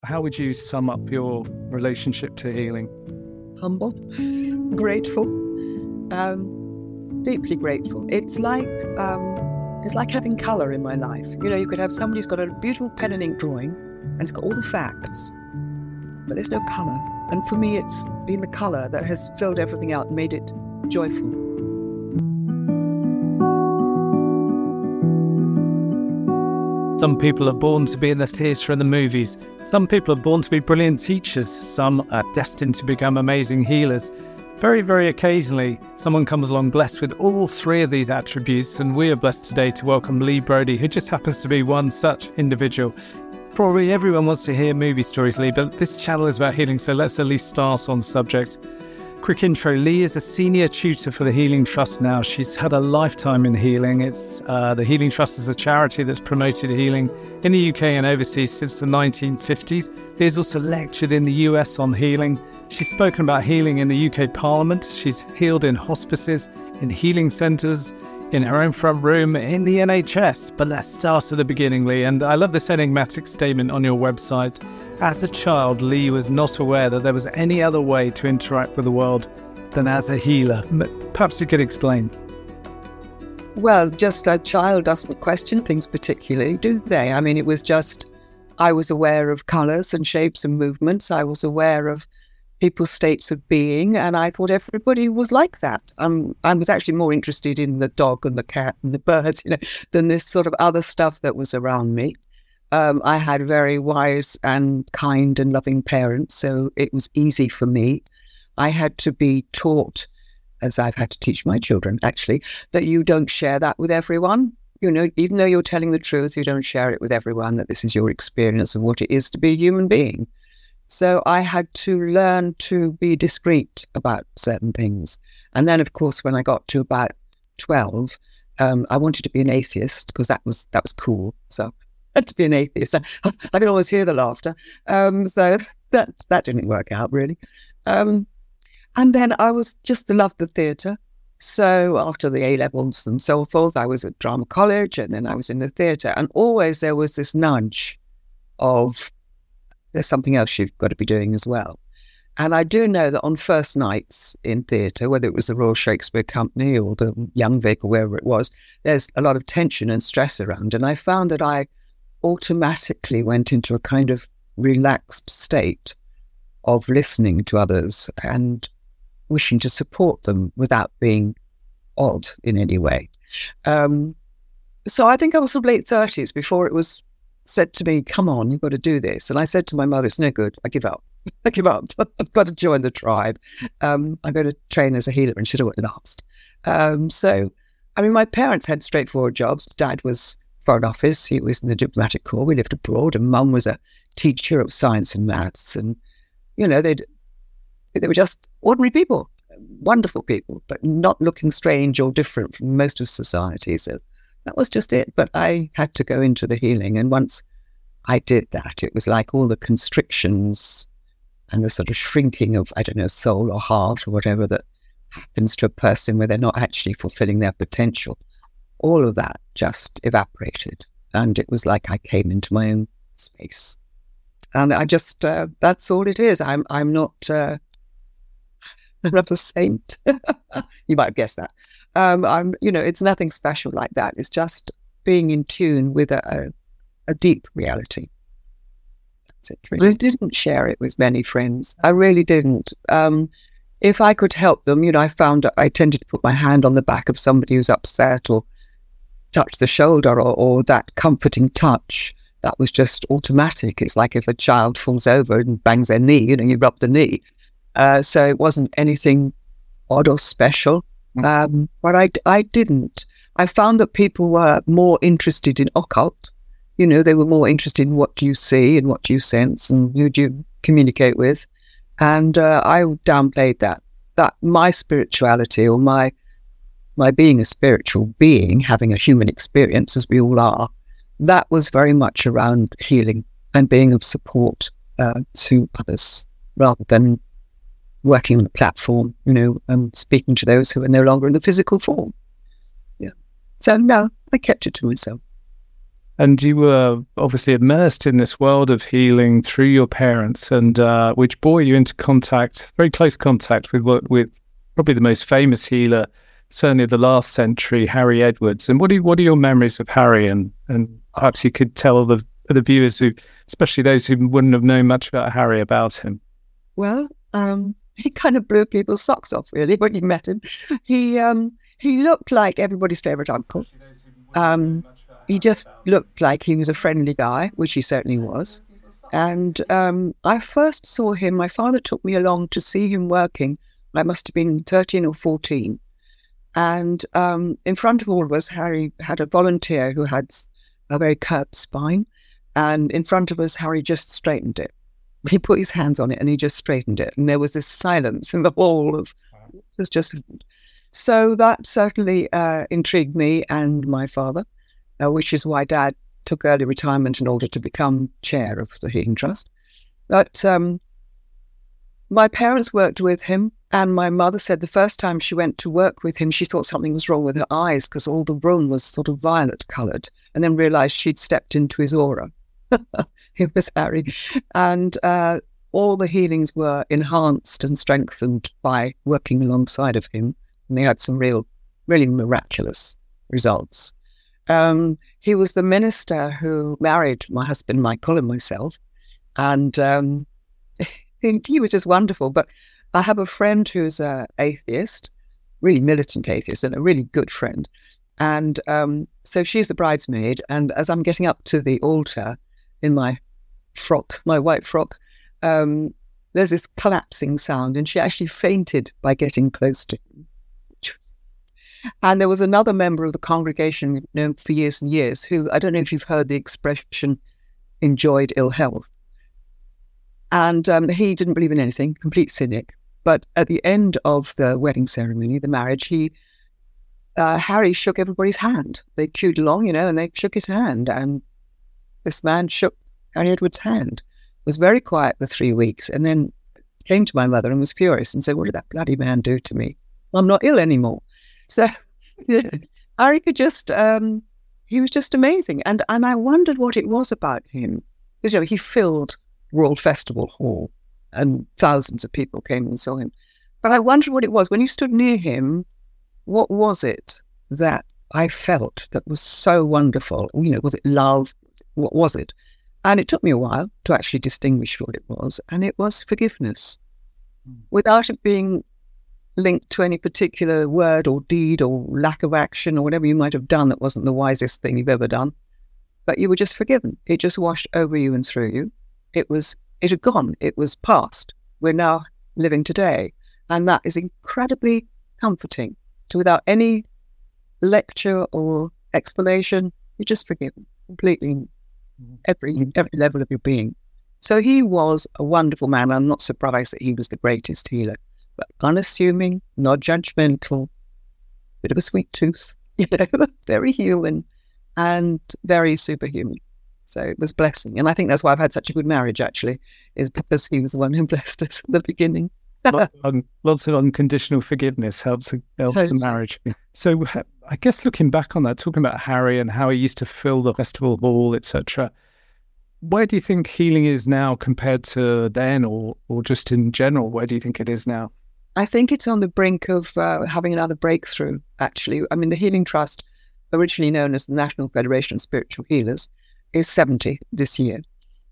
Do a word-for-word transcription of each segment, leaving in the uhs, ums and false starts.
How would you sum up your relationship to healing? Humble, grateful, um, deeply grateful. It's like um, it's like having colour in my life. You know, you could have somebody who's got a beautiful pen and ink drawing, and it's got all the facts, but there's no colour. And for me, it's been the colour that has filled everything out and made it joyful. Some people are born to be in the theatre and the movies. Some people are born to be brilliant teachers. Some are destined to become amazing healers. Very, very occasionally, someone comes along blessed with all three of these attributes, and we are blessed today to welcome Lee Brodie, who just happens to be one such individual. Probably everyone wants to hear movie stories, Lee, but this channel is about healing, so let's at least start on the subject. Quick intro. Lee is a senior tutor for the Healing Trust now. She's had a lifetime in healing. It's uh, the Healing Trust is a charity that's promoted healing in the U K and overseas since the nineteen fifties. Lee's also lectured in the U S on healing. She's spoken about healing in the U K Parliament. She's healed in hospices, in healing centres, in her own front room, in the N H S. But let's start at the beginning, Lee. And I love this enigmatic statement on your website. As a child, Lee was not aware that there was any other way to interact with the world than as a healer. Perhaps you could explain. Well, just a child doesn't question things particularly, do they? I mean, it was just, I was aware of colours and shapes and movements. I was aware of people's states of being, and I thought everybody was like that. Um, I was actually more interested in the dog and the cat and the birds, you know, than this sort of other stuff that was around me. Um, I had very wise and kind and loving parents, so it was easy for me. I had to be taught, as I've had to teach my children, actually, that you don't share that with everyone. You know, even though you're telling the truth, you don't share it with everyone, that this is your experience of what it is to be a human being. So I had to learn to be discreet about certain things. And then, of course, when I got to about twelve, um, I wanted to be an atheist because that was that was cool. So I had to be an atheist. I, I could always hear the laughter. Um, so that that didn't work out, really. Um, and then I was just loved the theatre. So after the A-levels and so forth, I was at drama college, and then I was in the theatre. And always there was this nudge of, there's something else you've got to be doing as well. And I do know that on first nights in theatre, whether it was the Royal Shakespeare Company or the Young Vic or wherever it was, there's a lot of tension and stress around. And I found that I automatically went into a kind of relaxed state of listening to others and wishing to support them without being odd in any way. Um, so I think I was sort of late thirties before it was said to me, come on, you've got to do this. And I said to my mother, it's no good. I give up. I give up. I've got to join the tribe. Um, I'm going to train as a healer. And she said, what last? Um, so, I mean, my parents had straightforward jobs. Dad was Foreign Office. He was in the diplomatic corps. We lived abroad. And Mum was a teacher of science and maths. And, you know, they'd, they were just ordinary people, wonderful people, but not looking strange or different from most of society. So that was just it. But I had to go into the healing. And once I did that, it was like all the constrictions and the sort of shrinking of, I don't know, soul or heart or whatever that happens to a person where they're not actually fulfilling their potential. All of that just evaporated. And it was like I came into my own space. And I just, uh, that's all it is. I'm I'm not, uh, I'm not a saint. You might have guessed that. Um, I'm, you know, it's nothing special like that. It's just being in tune with a, a, a deep reality. That's it. Really. I didn't share it with many friends. I really didn't. Um, if I could help them, you know, I found I tended to put my hand on the back of somebody who's upset or touch the shoulder or, or that comforting touch. That was just automatic. It's like if a child falls over and bangs their knee, you know, you rub the knee. Uh, so it wasn't anything odd or special. Um, but I, I didn't. I found that people were more interested in occult. You know, they were more interested in what do you see and what do you sense and who do you communicate with. And uh, I downplayed that. That my spirituality or my my being a spiritual being, having a human experience as we all are, that was very much around healing and being of support uh, to others rather than working on a platform, you know, and speaking to those who are no longer in the physical form. Yeah. So no, I kept it to myself. And you were obviously immersed in this world of healing through your parents, and uh, which brought you into contact, very close contact with with probably the most famous healer, certainly of the last century, Harry Edwards. And what are what are your memories of Harry? And and perhaps you could tell the the viewers who, especially those who wouldn't have known much about Harry, about him. Well, um, he kind of blew people's socks off, really, when you met him. He um, he looked like everybody's favourite uncle. Um, he just looked like he was a friendly guy, which he certainly was. And um, I first saw him, my father took me along to see him working. I must have been thirteen or fourteen. And um, in front of all of us, Harry had a volunteer who had a very curved spine. And in front of us, Harry just straightened it. He put his hands on it and he just straightened it. And there was this silence in the hall of, it was just, so that certainly uh, intrigued me and my father, uh, which is why Dad took early retirement in order to become chair of the Healing Trust. But um, my parents worked with him, and my mother said the first time she went to work with him, she thought something was wrong with her eyes because all the room was sort of violet coloured, and then realised she'd stepped into his aura. It was Harry. And uh, all the healings were enhanced and strengthened by working alongside of him. And they had some real, really miraculous results. Um, he was the minister who married my husband, Michael, and myself. And um, he, he was just wonderful. But I have a friend who's an atheist, really militant atheist, and a really good friend. And um, so she's the bridesmaid. And as I'm getting up to the altar, in my frock, my white frock, um, there's this collapsing sound, and she actually fainted by getting close to him. And there was another member of the congregation known for years and years who, I don't know if you've heard the expression, enjoyed ill health. And um, he didn't believe in anything, complete cynic. But at the end of the wedding ceremony, the marriage, he, uh, Harry shook everybody's hand. They queued along, you know, and they shook his hand, and this man shook Harry Edwards' hand, was very quiet for three weeks, and then came to my mother and was furious and said, "What did that bloody man do to me? I'm not ill anymore." So Harry could just, um, he was just amazing. And and I wondered what it was about him. Because, you know, he filled World Festival Hall and thousands of people came and saw him. But I wondered what it was. When you stood near him, what was it that I felt that was so wonderful? You know, was it love? What was it? And it took me a while to actually distinguish what it was. And it was forgiveness, mm. without it being linked to any particular word or deed or lack of action or whatever you might have done that wasn't the wisest thing you've ever done. But you were just forgiven. It just washed over you and through you. It was, it had gone. It was past. We're now living today. And that is incredibly comforting. To without any lecture or explanation, you're just forgiven completely, every every level of your being. So he was a wonderful man. I'm not surprised that he was the greatest healer, but unassuming, not judgmental, bit of a sweet tooth, you know, very human and very superhuman. So it was blessing. And I think that's why I've had such a good marriage, actually, is because he was the one who blessed us at the beginning. lots, of un, lots of unconditional forgiveness helps, helps totally. a marriage. So I guess looking back on that, talking about Harry and how he used to fill the festival hall, et cetera, where do you think healing is now compared to then, or or just in general? Where do you think it is now? I think it's on the brink of uh, having another breakthrough, actually. I mean, the Healing Trust, originally known as the National Federation of Spiritual Healers, is seventy this year.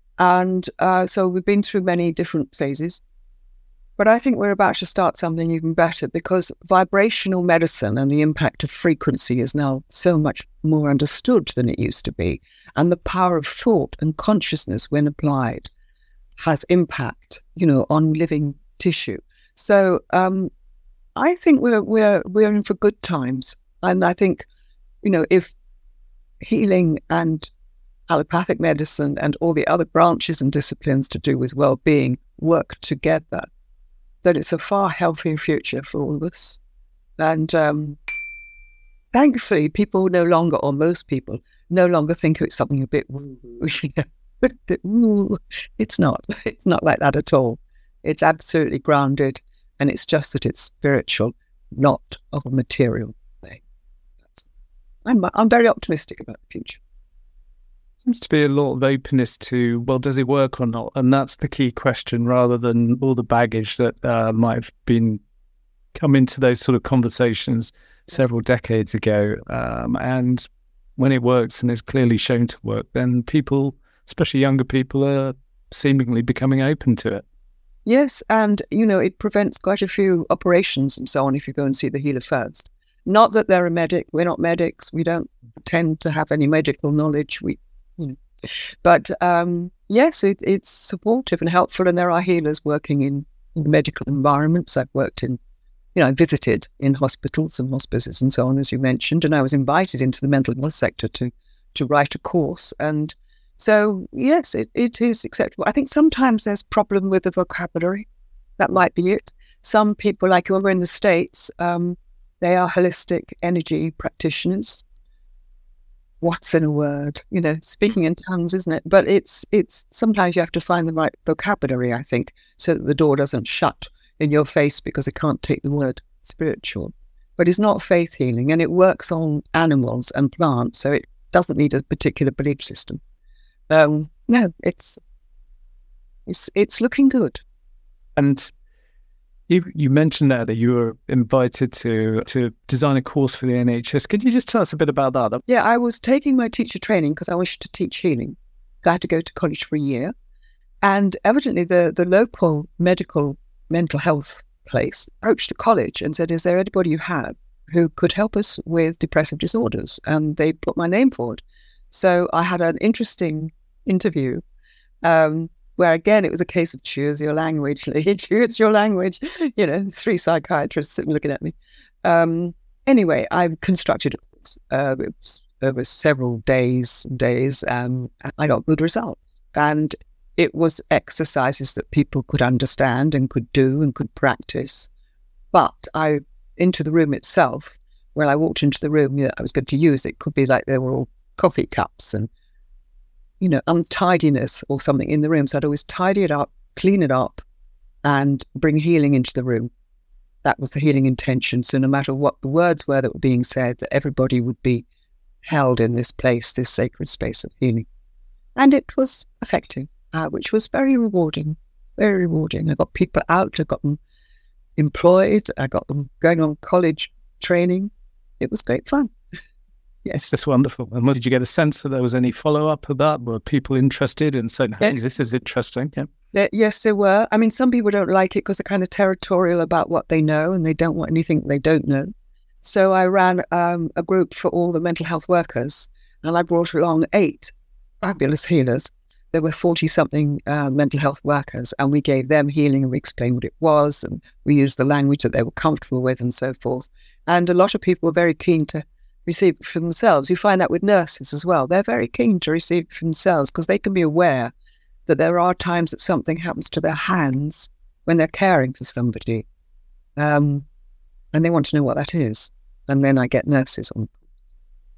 And uh, so we've been through many different phases. But I think we're about to start something even better, because vibrational medicine and the impact of frequency is now so much more understood than it used to be. And the power of thought and consciousness, when applied, has impact, you know, on living tissue. So um, I think we're we're we're in for good times. And I think, you know, if healing and allopathic medicine and all the other branches and disciplines to do with well-being work together, that it's a far healthier future for all of us. And um, thankfully, people no longer, or most people, no longer think of it something a bit woo-woo. You know, a bit woo. It's not. It's not like that at all. It's absolutely grounded, and it's just that it's spiritual, not of a material thing. That's, I'm, I'm very optimistic about the future. Seems to be a lot of openness to, well, does it work or not? And that's the key question, rather than all the baggage that uh, might have been come into those sort of conversations several decades ago. Um, and when it works and is clearly shown to work, then people, especially younger people, are seemingly becoming open to it. Yes, and, you know, it prevents quite a few operations and so on if you go and see the healer first. Not that they're a medic. We're not medics. We don't tend to have any medical knowledge. We You know. But um, yes, it, it's supportive and helpful, and there are healers working in, in medical environments. I've worked in, you know, I visited in hospitals and hospices and so on, as you mentioned, and I was invited into the mental health sector to to write a course. And so, yes, it, it is acceptable. I think sometimes there's problem with the vocabulary. That might be it. Some people, like when we're in the States, um, they are holistic energy practitioners. What's in a word? You know, speaking in tongues, isn't it? But it's it's sometimes you have to find the right vocabulary, I think, so that the door doesn't shut in your face because it can't take the word spiritual. But it's not faith healing, and it works on animals and plants, so it doesn't need a particular belief system. Um, no, it's it's it's looking good. And You, you mentioned there that you were invited to to design a course for the N H S. Could you just tell us a bit about that? Yeah, I was taking my teacher training because I wished to teach healing. I had to go to college for a year. And evidently the, the local medical mental health place approached the college and said, is there anybody you have who could help us with depressive disorders? And they put my name forward. So I had an interesting interview um, where, again, it was a case of choose your language, Lee, choose your language. You know, three psychiatrists sitting looking at me. Um, anyway, I constructed a course. Uh, it was, there was several days and days. Um, I got good results. And it was exercises that people could understand and could do and could practice. But I, into the room itself, when I walked into the room, you know, I was going to use, it could be like there were all coffee cups and, you know, untidiness or something in the room. So I'd always tidy it up, clean it up, and bring healing into the room. That was the healing intention. So no matter what the words were that were being said, that everybody would be held in this place, this sacred space of healing. And it was effective, uh, which was very rewarding, very rewarding. I got people out, I got them employed, I got them going on college training. It was great fun. Yes. That's wonderful. And did you get a sense that there was any follow-up of that? Were people interested in saying, hey, yes, this is interesting? Yeah. There, yes, there were. I mean, some people don't like it because they're kind of territorial about what they know and they don't want anything they don't know. So I ran um, a group for all the mental health workers, and I brought along eight fabulous healers. There were forty-something uh, mental health workers, and we gave them healing and we explained what it was, and we used the language that they were comfortable with and so forth. And a lot of people were very keen to receive it for themselves. You find that with nurses as well. They're very keen to receive it for themselves because they can be aware that there are times that something happens to their hands when they're caring for somebody. Um, and they want to know what that is. And then I get nurses on the course.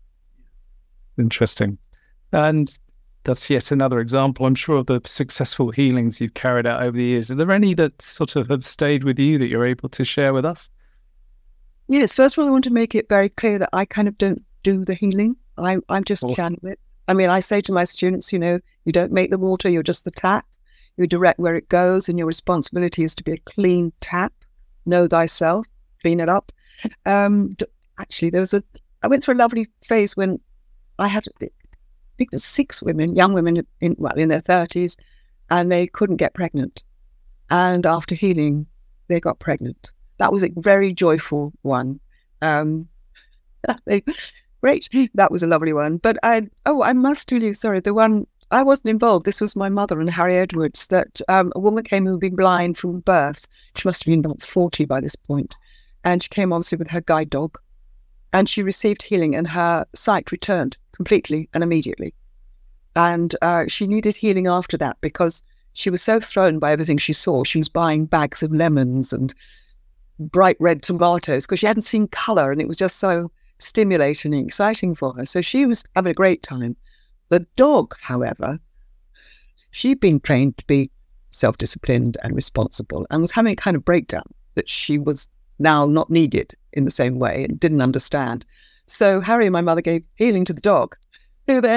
Interesting. And that's yet another example, I'm sure, of the successful healings you've carried out over the years. Are there any that sort of have stayed with you that you're able to share with us? Yes, first of all, I want to make it very clear that I kind of don't do the healing. I'm, I'm just awesome. channeling it. I mean, I say to my students, you know, you don't make the water, you're just the tap. You direct where it goes, and your responsibility is to be a clean tap. Know thyself, clean it up. Um, actually, there was a, I went through a lovely phase when I had, I think it was six women, young women in, well, in their thirties, and they couldn't get pregnant. And after healing, they got pregnant. That was a very joyful one. Um, they, great. That was a lovely one. But I, oh, I must tell you, sorry, the one, I wasn't involved. This was my mother and Harry Edwards, that um, a woman came who had been blind from birth. She must have been about forty by this point. And she came obviously with her guide dog. And she received healing and her sight returned completely and immediately. And uh, she needed healing after that because she was so thrown by everything she saw. She was buying bags of lemons and bright red tomatoes because she hadn't seen colour, and it was just so stimulating and exciting for her. So she was having a great time. The dog, however, she'd been trained to be self-disciplined and responsible and was having a kind of breakdown that she was now not needed in the same way and didn't understand. So Harry and my mother gave healing to the dog, who then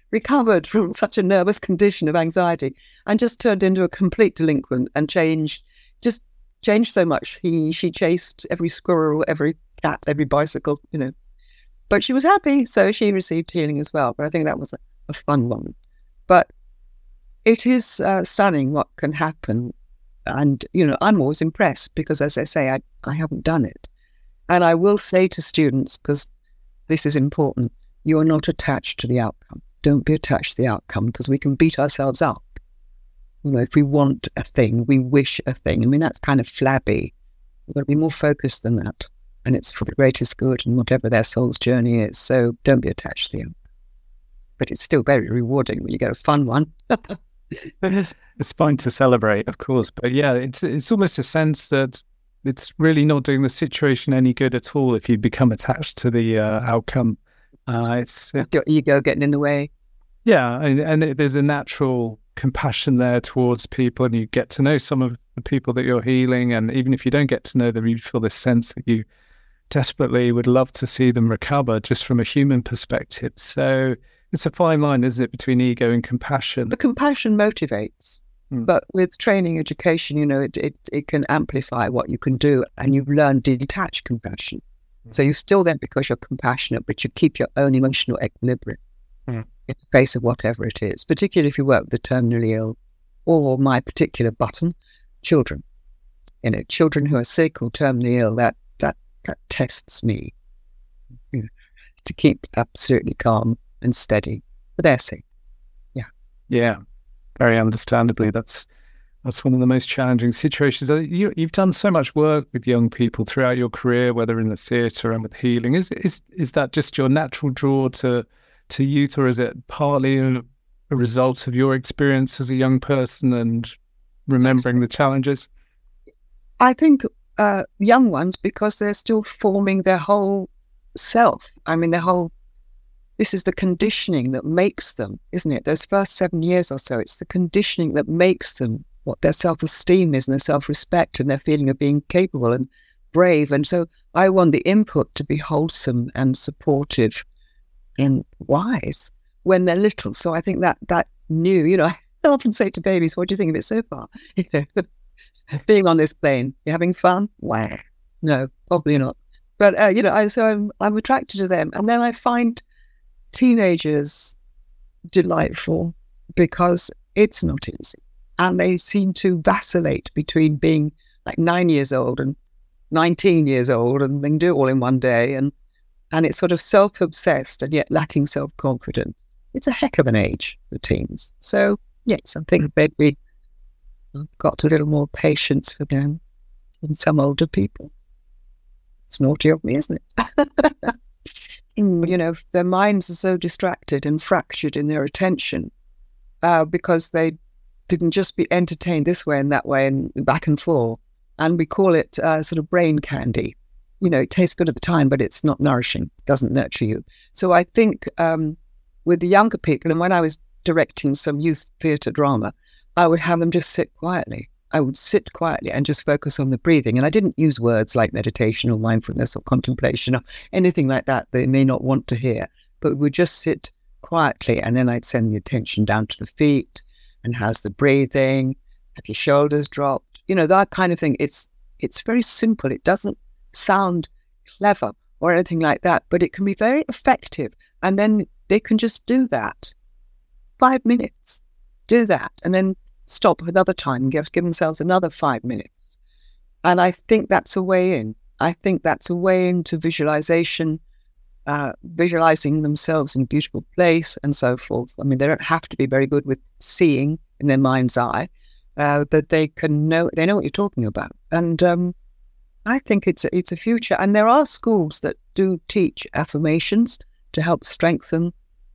recovered from such a nervous condition of anxiety and just turned into a complete delinquent and changed, just changed so much. He, she chased every squirrel, every cat, every bicycle, you know. But she was happy, so she received healing as well. But I think that was a, a fun one. But it is uh, stunning what can happen. And, you know, I'm always impressed because, as I say, I, I haven't done it. And I will say to students, because this is important, you are not attached to the outcome. Don't be attached to the outcome, because we can beat ourselves up. You know, if we want a thing, we wish a thing. I mean, that's kind of flabby. We've got to be more focused than that. And it's for the greatest good and whatever their soul's journey is. So don't be attached to the outcome. But it's still very rewarding when you get a fun one. It's fine to celebrate, of course. But yeah, it's it's almost a sense that it's really not doing the situation any good at all if you become attached to the uh, outcome. Uh, it's, it's your ego getting in the way. Yeah, and, and it, there's a natural compassion there towards people, and you get to know some of the people that you're healing. And even if you don't get to know them, you feel this sense that you desperately would love to see them recover just from a human perspective. So it's a fine line, isn't it, between ego and compassion? The compassion motivates, mm. but with training education, you know, it, it, it can amplify what you can do, and you learn detached compassion. Mm. So you still then, because you're compassionate, but you keep your own emotional equilibrium mm. in the face of whatever it is, particularly if you work with the terminally ill, or my particular button, children. You know, children who are sick or terminally ill, that that that tests me, you know, to keep absolutely calm and steady for their sake. Yeah. Yeah. Very understandably. That's that's one of the most challenging situations. You, you've done so much work with young people throughout your career, whether in the theatre and with healing. Is is is that just your natural draw to to youth, or is it partly a, a result of your experience as a young person and remembering the challenges? I think uh, young ones, because they're still forming their whole self. I mean, their whole, this is the conditioning that makes them, isn't it? Those first seven years or so, it's the conditioning that makes them what their self-esteem is and their self-respect and their feeling of being capable and brave. And so I want the input to be wholesome and supportive and wise when they're little. So I think that that new, you know, I often say to babies, what do you think of it so far? You know, being on this plane, you having fun? Wow. No, probably not. But, uh, you know, I, so I'm, I'm attracted to them. And then I find teenagers delightful because it's not easy. And they seem to vacillate between being like nine years old and nineteen years old, and they can do it all in one day. And, and it's sort of self-obsessed and yet lacking self-confidence. It's a heck of an age for teens. So, yes, I think maybe I've got a little more patience for them than some older people. It's naughty of me, isn't it? You know, their minds are so distracted and fractured in their attention uh, because they didn't just be entertained this way and that way and back and forth. And we call it uh, sort of brain candy. You know, it tastes good at the time, but it's not nourishing. It doesn't nurture you. So I think um, with the younger people, and when I was directing some youth theatre drama, I would have them just sit quietly. I would sit quietly and just focus on the breathing. And I didn't use words like meditation or mindfulness or contemplation or anything like that they may not want to hear, but we would just sit quietly. And then I'd send the attention down to the feet. And how's the breathing? Have your shoulders dropped? You know, that kind of thing. It's it's very simple. It doesn't sound clever or anything like that, but it can be very effective. And then they can just do that. Five minutes. Do that. And then stop another time and give, give themselves another five minutes. And I think that's a way in. I think that's a way into visualization, uh, visualizing themselves in a beautiful place and so forth. I mean, they don't have to be very good with seeing in their mind's eye, uh, but they can know, they know what you're talking about. And um, I think it's a, it's a future. And there are schools that do teach affirmations to help strengthen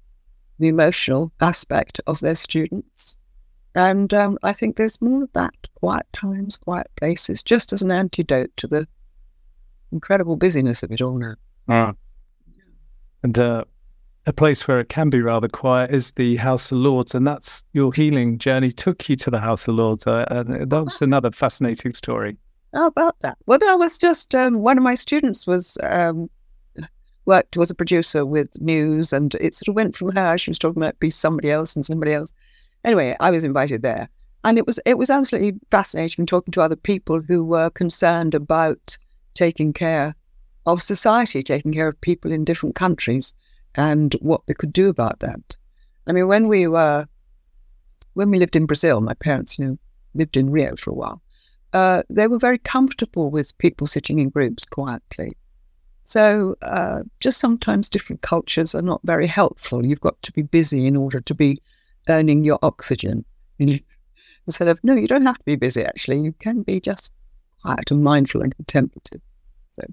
the emotional aspect of their students. And um, I think there's more of that. Quiet times, quiet places, just as an antidote to the incredible busyness of it all now. Ah. And uh, a place where it can be rather quiet is the House of Lords, and that's your healing journey took you to the House of Lords. Uh, and that was another fascinating story. How about that? Well, I was just, um, one of my students was um, worked, was a producer with news, and it sort of went from her. She was talking about be somebody else and somebody else. Anyway, I was invited there. And it was it was absolutely fascinating talking to other people who were concerned about taking care of society, taking care of people in different countries and what they could do about that. I mean, when we were, when we lived in Brazil, my parents, you know, lived in Rio for a while, uh, they were very comfortable with people sitting in groups quietly. So uh, just sometimes different cultures are not very helpful. You've got to be busy in order to be earning your oxygen. Instead of, no, you don't have to be busy, actually. You can be just quiet and mindful and contemplative. So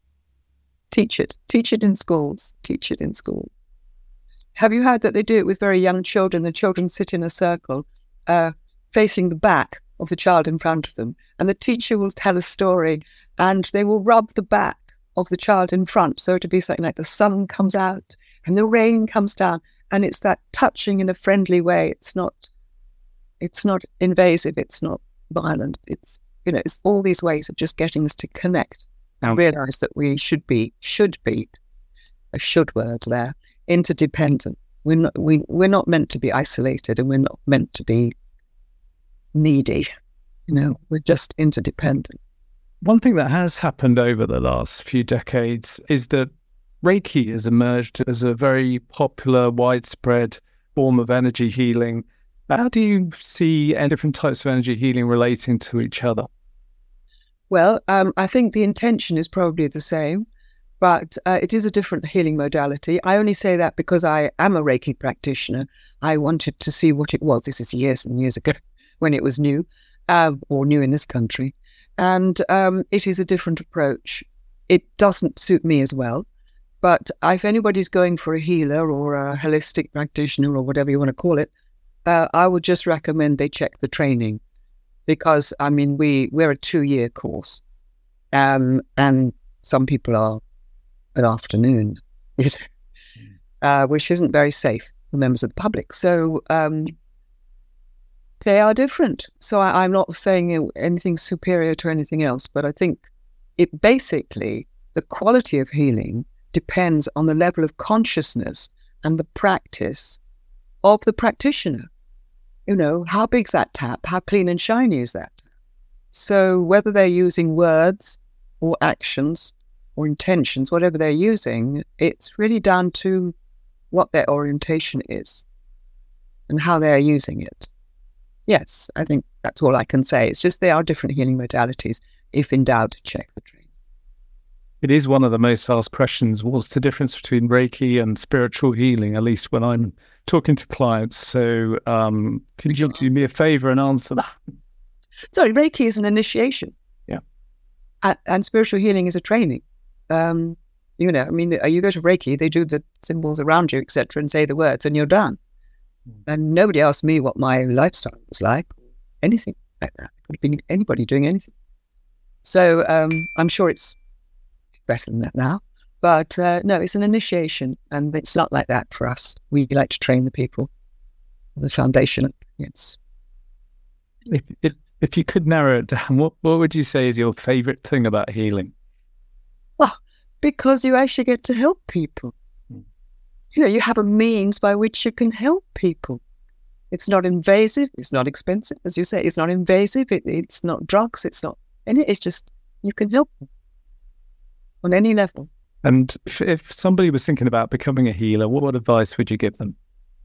teach it. Teach it in schools. Teach it in schools. Have you heard that they do it with very young children? The children sit in a circle uh, facing the back of the child in front of them. And the teacher will tell a story and they will rub the back of the child in front. So it'll be something like the sun comes out and the rain comes down. And it's that touching in a friendly way. It's not It's not invasive. It's not violent. It's, you know, it's all these ways of just getting us to connect and realize that we should be, should be, a should word there, interdependent. We're not, we, we're not meant to be isolated and we're not meant to be needy. You know, we're just interdependent. One thing that has happened over the last few decades is that Reiki has emerged as a very popular, widespread form of energy healing. How do you see different types of energy healing relating to each other? Well, um, I think the intention is probably the same, but uh, it is a different healing modality. I only say that because I am a Reiki practitioner. I wanted to see what it was. This is years and years ago when it was new, uh, or new in this country. And um, it is a different approach. It doesn't suit me as well. But if anybody's going for a healer or a holistic practitioner or whatever you want to call it, Uh, I would just recommend they check the training because, I mean, we, we're a two-year course um, and some people are an afternoon, uh, which isn't very safe for members of the public. So um, they are different. So I, I'm not saying anything superior to anything else, but I think it basically, the quality of healing depends on the level of consciousness and the practice of the practitioner. You know, how big's that tap? How clean and shiny is that? So whether they're using words or actions or intentions, whatever they're using, it's really down to what their orientation is and how they're using it. Yes, I think that's all I can say. It's just they are different healing modalities. If in doubt, check the training. It is one of the most asked questions. What's the difference between Reiki and spiritual healing, at least when I'm talking to clients? So um, can you do me a favor and answer that? Sorry, Reiki is an initiation. Yeah. And, and spiritual healing is a training. Um, you know, I mean, you go to Reiki, they do the symbols around you, et cetera, and say the words, and you're done. Mm. And nobody asked me what my lifestyle was like, anything like that. It could have been anybody doing anything. So um, I'm sure it's better than that now. But uh, no, it's an initiation, and it's not like that for us. We like to train the people. The foundation, yes. If, if, if you could narrow it down, what, what would you say is your favourite thing about healing? Well, because you actually get to help people. Hmm. You know, you have a means by which you can help people. It's not invasive. It's not expensive. As you say, it's not invasive. It, it's not drugs. It's not, and it's just, you can help them on any level. And if, if somebody was thinking about becoming a healer, what, what advice would you give them?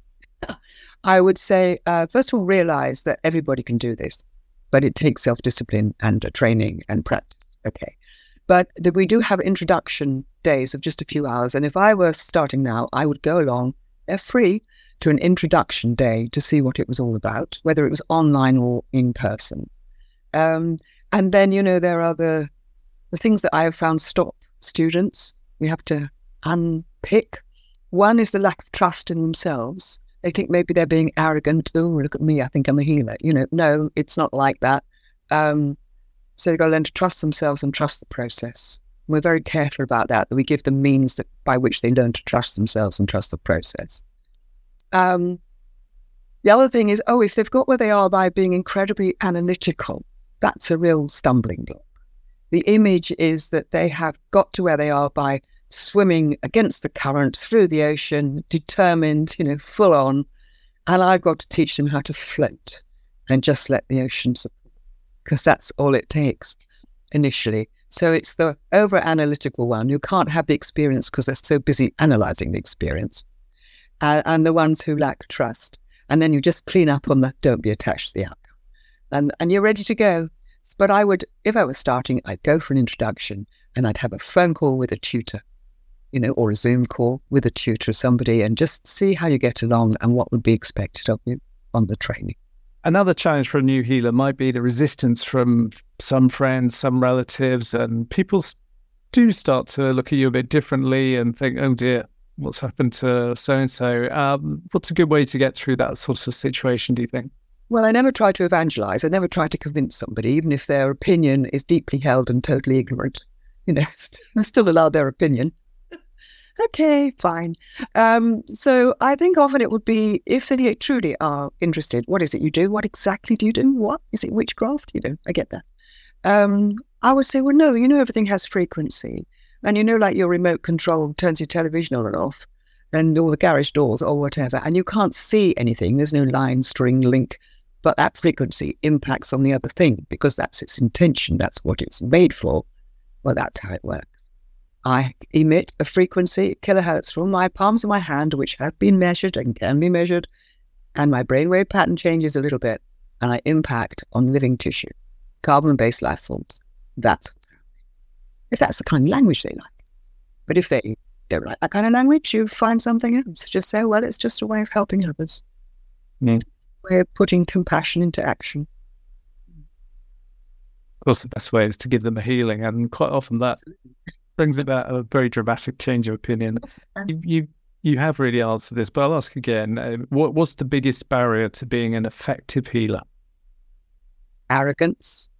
I would say, uh, first of all, realize that everybody can do this, but it takes self-discipline and uh, training and practice. Okay. But that we do have introduction days of just a few hours. And if I were starting now, I would go along, they're free, to an introduction day to see what it was all about, whether it was online or in person. Um, and then, you know, there are the, the things that I have found stop students. We have to unpick. One is the lack of trust in themselves. They think maybe they're being arrogant. Oh, look at me, I think I'm a healer. You know, no, it's not like that. Um, so they've got to learn to trust themselves and trust the process. We're very careful about that, that we give them means that by which they learn to trust themselves and trust the process. Um, the other thing is, oh, if they've got where they are by being incredibly analytical, that's a real stumbling block. The image is that they have got to where they are by swimming against the current through the ocean, determined, you know, full on. And I've got to teach them how to float and just let the ocean support, because that's all it takes initially. So it's the over-analytical one who can't have the experience because they're so busy analysing the experience, uh, and the ones who lack trust. And then you just clean up on the don't be attached to the outcome. And, and you're ready to go. But I would, if I was starting, I'd go for an introduction and I'd have a phone call with a tutor, you know, or a Zoom call with a tutor or somebody, and just see how you get along and what would be expected of you on the training. Another challenge for a new healer might be the resistance from some friends, some relatives, and people do start to look at you a bit differently and think, oh dear, what's happened to so-and-so? Um, what's a good way to get through that sort of situation, do you think? Well, I never try to evangelize. I never try to convince somebody, even if their opinion is deeply held and totally ignorant. You know, I still allow their opinion. Okay, fine. Um, so I think often it would be, if they truly are interested, what is it you do? What exactly do you do? What? Is it witchcraft? You know, I get that. Um, I would say, well, no, you know, everything has frequency. And you know, like your remote control turns your television on and off, and all the garage doors or whatever, and you can't see anything. There's no line, string, link, but that frequency impacts on the other thing because that's its intention. That's what it's made for. Well, that's how it works. I emit a frequency, kilohertz, from my palms of my hand, which have been measured and can be measured, and my brainwave pattern changes a little bit, and I impact on living tissue, carbon-based life forms. That's what's happening. If that's the kind of language they like. But if they don't like that kind of language, you find something else. Just say, well, it's just a way of helping others. Mm. A way of putting compassion into action. Of course, the best way is to give them a healing, and quite often that brings about a very dramatic change of opinion. You, you you have really answered this, but I'll ask again. Uh, what what's the biggest barrier to being an effective healer? Arrogance.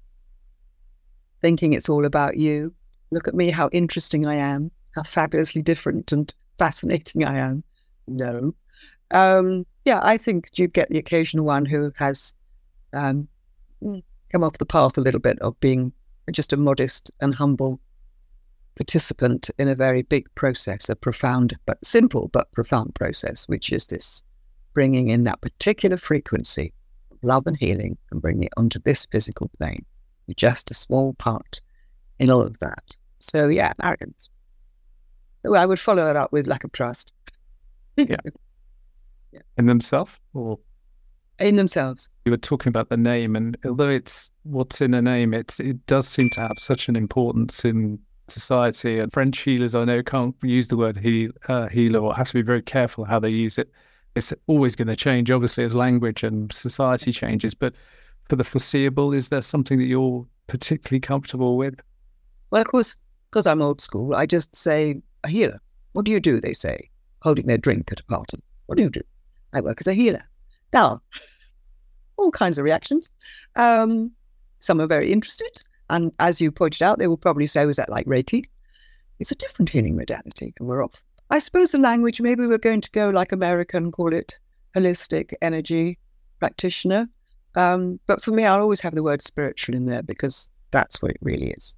Thinking it's all about you. Look at me, how interesting I am, how fabulously different and fascinating I am. No. Um, yeah, I think you get the occasional one who has um, come off the path a little bit of being just a modest and humble participant in a very big process, a profound but simple but profound process, which is this bringing in that particular frequency of love and healing and bringing it onto this physical plane. You're just a small part in all of that. So yeah, arrogance. So I would follow it up with lack of trust. Yeah. Yeah. In themselves, or in themselves. You were talking about the name, and although it's what's in a name, it's it does seem to have such an importance in society. And French healers, I know, can't use the word heal, uh, healer, or have to be very careful how they use it. It's always going to change, obviously, as language and society changes. But for the foreseeable, is there something that you're particularly comfortable with? Well, of course, because I'm old school, I just say a healer. What do you do? They say, holding their drink at a party. What do you do? I work as a healer. Now, all kinds of reactions. Um, some are very interested. And as you pointed out, they will probably say, was that like Reiki? It's a different healing modality, and we're off. I suppose the language, maybe we're going to go like American, call it holistic energy practitioner. Um, but for me, I'll always have the word spiritual in there because that's what it really is.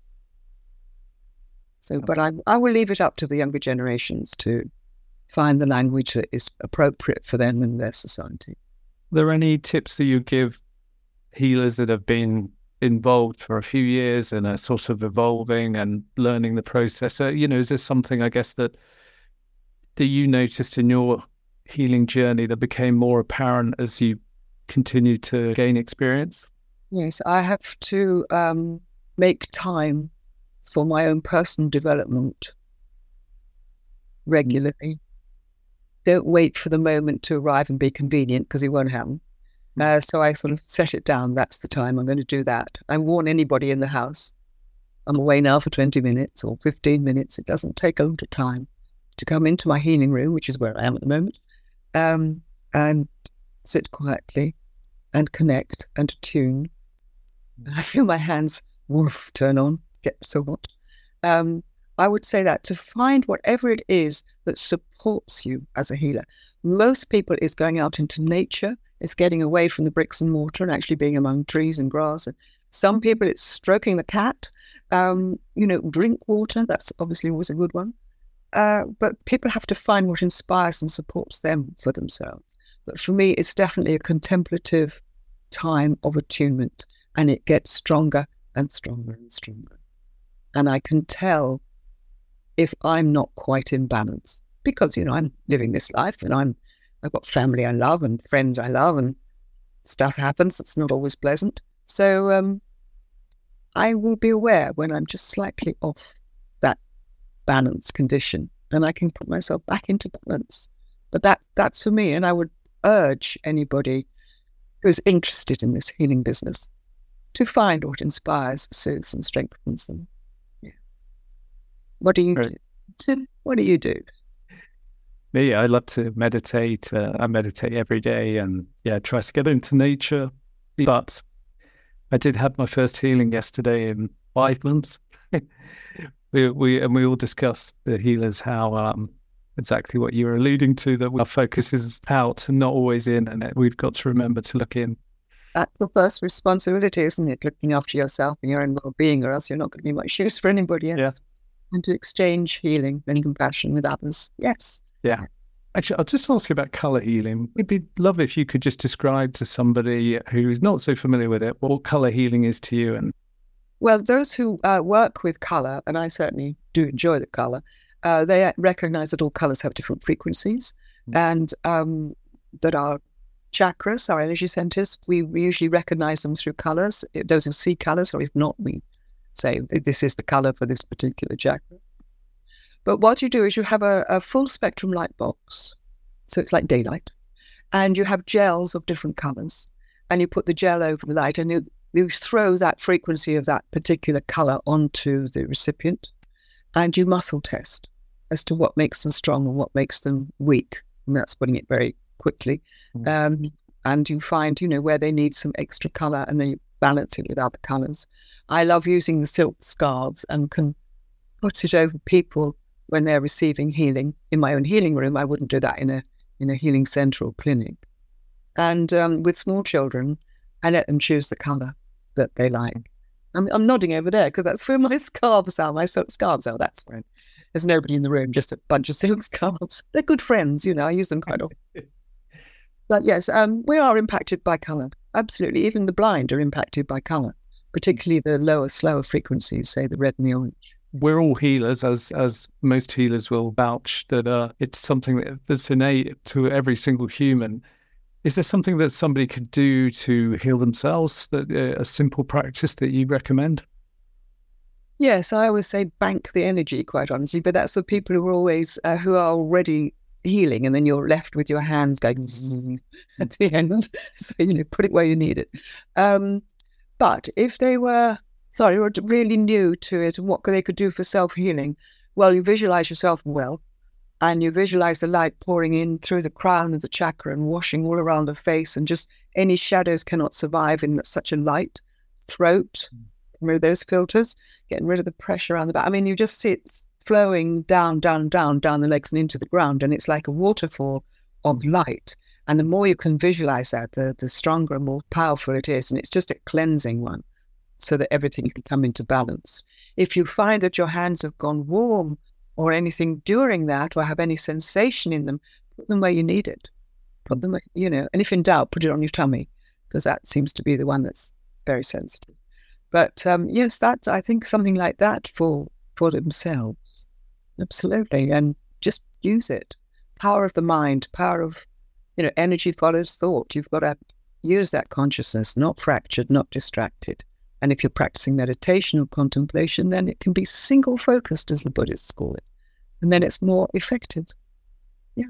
So, okay. But I, I will leave it up to the younger generations to find the language that is appropriate for them and their society. Are there any tips that you give healers that have been involved for a few years and are sort of evolving and learning the process? So, you know, is there something, I guess, that that you noticed in your healing journey that became more apparent as you continued to gain experience? Yes, I have to um, make time for my own personal development regularly. Don't wait for the moment to arrive and be convenient, because it won't happen. Uh, so I sort of set it down. That's the time I'm going to do that. I warn anybody in the house, I'm away now for twenty minutes or fifteen minutes. It doesn't take a lot of time to come into my healing room, which is where I am at the moment, um, and sit quietly and connect and attune. I feel my hands woof, turn on, get so hot. Um, I would say that to find whatever it is that supports you as a healer. Most people is going out into nature. It's getting away from the bricks and mortar and actually being among trees and grass. And some people, it's stroking the cat. Um, you know, drink water. That's obviously always a good one. uh, but people have to find what inspires and supports them for themselves. But for me, it's definitely a contemplative time of attunement, and it gets stronger and stronger and stronger. And I can tell if I'm not quite in balance, because, you know, I'm living this life and I'm, I've got family I love and friends I love, and stuff happens. It's not always pleasant. So um, I will be aware when I'm just slightly off that balance condition, and I can put myself back into balance. But that that's for me, and I would urge anybody who's interested in this healing business to find what inspires, soothes, and strengthens them. Yeah. What do you right. do? What do you do? Me, I love to meditate. Uh, I meditate every day, and yeah, try to get into nature. But I did have my first healing yesterday in five months. we we and we all discussed, the healers, how um, exactly what you were alluding to, that our focus is out and not always in, and we've got to remember to look in. That's the first responsibility, isn't it? Looking after yourself and your own well-being, or else you're not going to be much use for anybody else. Yeah. And to exchange healing and compassion with others. Yes. Yeah. Actually, I'll just ask you about colour healing. It'd be lovely if you could just describe to somebody who's not so familiar with it what colour healing is to you. And well, those who uh, work with colour, and I certainly do enjoy the colour, uh, they recognise that all colours have different frequencies, mm. and um, that our chakras, our energy centres, we, we usually recognise them through colours. Those who see colours, or if not, we say this is the colour for this particular chakra. But what you do is you have a, a full spectrum light box, so it's like daylight, and you have gels of different colours, and you put the gel over the light, and you, you throw that frequency of that particular colour onto the recipient, and you muscle test as to what makes them strong and what makes them weak. And that's putting it very quickly. Mm. Um, and you find, you know, where they need some extra colour, and then you balance it with other colours. I love using the silk scarves and can put it over people when they're receiving healing. In my own healing room, I wouldn't do that in a in a healing centre or clinic. And um, with small children, I let them choose the colour that they like. I'm, I'm nodding over there because that's where my scarves are, my silk scarves are. That's fine. There's nobody in the room, just a bunch of silk scarves. They're good friends, you know, I use them quite often. But yes, um, we are impacted by colour. Absolutely. Even the blind are impacted by colour, particularly the lower, slower frequencies, say the red and the orange. We're all healers, as as most healers will vouch, that uh, it's something that, that's innate to every single human. Is there something that somebody could do to heal themselves, that uh, a simple practice that you recommend? Yes, I always say bank the energy, quite honestly, but that's the people who are always, uh, who are already healing, and then you're left with your hands going at the end. So, you know, put it where you need it. Um, but if they were... Sorry, or really new to it, and what they could do for self-healing. Well, you visualize yourself well, and you visualize the light pouring in through the crown of the chakra and washing all around the face, and just any shadows cannot survive in such a light. Throat, remove those filters, getting rid of the pressure around the back. I mean, you just see it flowing down, down, down, down the legs and into the ground, and it's like a waterfall of light. And the more you can visualize that, the, the stronger and more powerful it is, and it's just a cleansing one, so that everything can come into balance. If you find that your hands have gone warm or anything during that, or have any sensation in them, put them where you need it. Put them, you know, and if in doubt, put it on your tummy, because that seems to be the one that's very sensitive. But um, yes, that's, I think, something like that for, for themselves. Absolutely. And just use it. Power of the mind, power of, you know, energy follows thought. You've got to use that consciousness, not fractured, not distracted. And if you're practicing meditation or contemplation, then it can be single-focused, as the Buddhists call it. And then it's more effective. Yeah.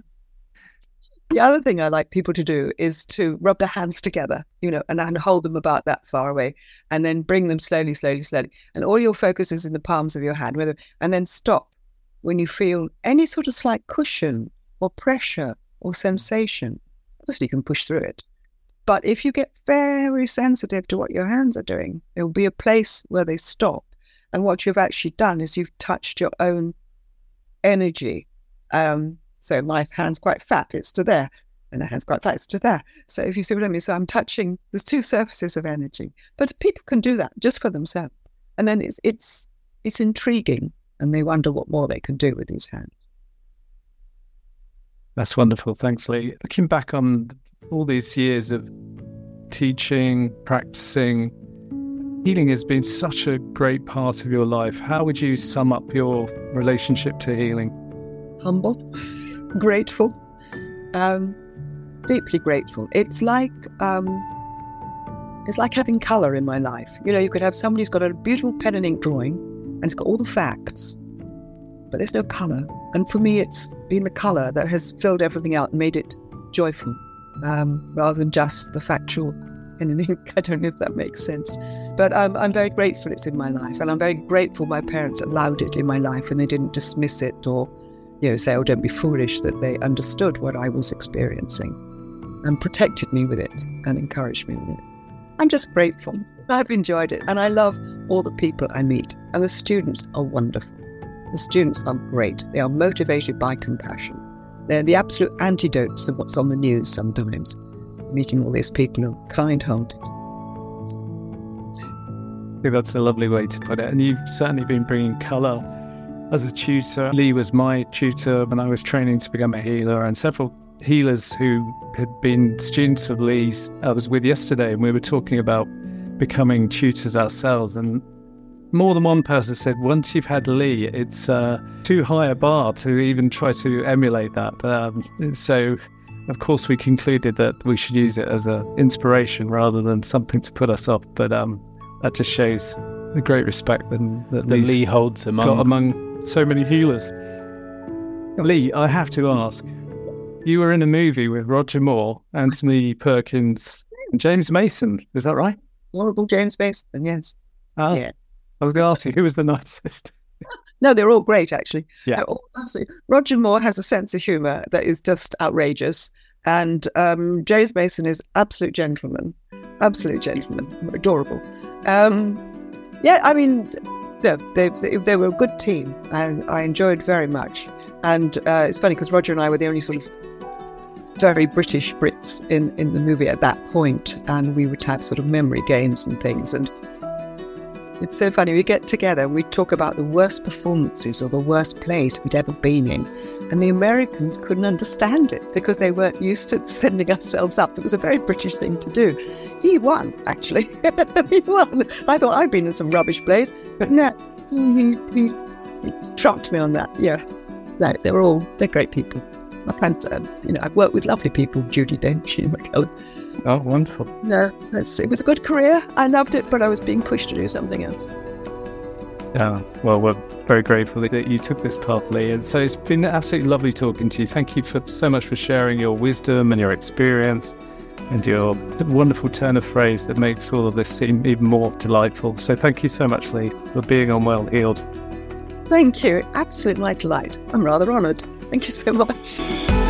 The other thing I like people to do is to rub their hands together, you know, and, and hold them about that far away, and then bring them slowly, slowly, slowly. And all your focus is in the palms of your hand, whether, and then stop when you feel any sort of slight cushion or pressure or sensation. Obviously, you can push through it. But if you get very sensitive to what your hands are doing, there will be a place where they stop. And what you've actually done is you've touched your own energy. Um, so my hand's quite fat, it's to there. And the hand's quite fat, it's to there. So if you see what I mean, so I'm touching, there's two surfaces of energy. But people can do that just for themselves. And then it's it's it's intriguing, and they wonder what more they can do with these hands. That's wonderful. Thanks, Lee. Looking back on all these years of teaching, practicing, healing has been such a great part of your life. How would you sum up your relationship to healing? Humble, grateful, um, deeply grateful. It's like um, it's like having colour in my life. You know, you could have somebody who's got a beautiful pen and ink drawing and it's got all the facts, but there's no colour. And for me, it's been the colour that has filled everything out and made it joyful, um, rather than just the factual pen and ink. I don't know if that makes sense. But um, I'm very grateful it's in my life. And I'm very grateful my parents allowed it in my life and they didn't dismiss it or, you know, say, oh, don't be foolish, that they understood what I was experiencing and protected me with it and encouraged me with it. I'm just grateful. I've enjoyed it. And I love all the people I meet. And the students are wonderful. The students are great. They are motivated by compassion. They're the absolute antidotes of what's on the news sometimes. Meeting all these people who are kind-hearted. I think that's a lovely way to put it. And you've certainly been bringing colour as a tutor. Lee was my tutor when I was training to become a healer, and several healers who had been students of Lee's I was with yesterday, and we were talking about becoming tutors ourselves. And more than one person said, once you've had Lee, it's uh, too high a bar to even try to emulate that. Um, so, of course, we concluded that we should use it as an inspiration rather than something to put us off. But um, that just shows the great respect that, that the Lee holds among... got among so many healers. Lee, I have to ask, you were in a movie with Roger Moore, Anthony Perkins, and James Mason. Is that right? Honourable James Mason, yes. Ah, yeah. I was going to ask you, who was the nicest? No, they're all great, actually. Yeah. All, absolutely. Roger Moore has a sense of humour that is just outrageous. And um, James Mason is absolute gentleman. Absolute gentleman. Adorable. Um, yeah, I mean, no, they, they, they were a good team. And I enjoyed very much. And uh, it's funny because Roger and I were the only sort of very British Brits in, in the movie at that point. And we would have sort of memory games and things. And it's so funny, we get together and we talk about the worst performances or the worst plays we'd ever been in. And the Americans couldn't understand it because they weren't used to sending ourselves up. It was a very British thing to do. He won, actually. He won. I thought I'd been in some rubbish plays, but no, he, he, he trumped me on that. Yeah, no, they were all, they're great people. My friends, um, you know, I've worked with lovely people, Judi Dench, Ian McKellen. Oh, wonderful. No, that's, it was a good career. I loved it, but I was being pushed to do something else. Yeah, well, we're very grateful that you took this path, Lee. And so it's been absolutely lovely talking to you. Thank you for so much for sharing your wisdom and your experience and your wonderful turn of phrase that makes all of this seem even more delightful. So thank you so much, Lee, for being on Well Healed. Thank you. Absolute my delight. I'm rather honoured. Thank you so much.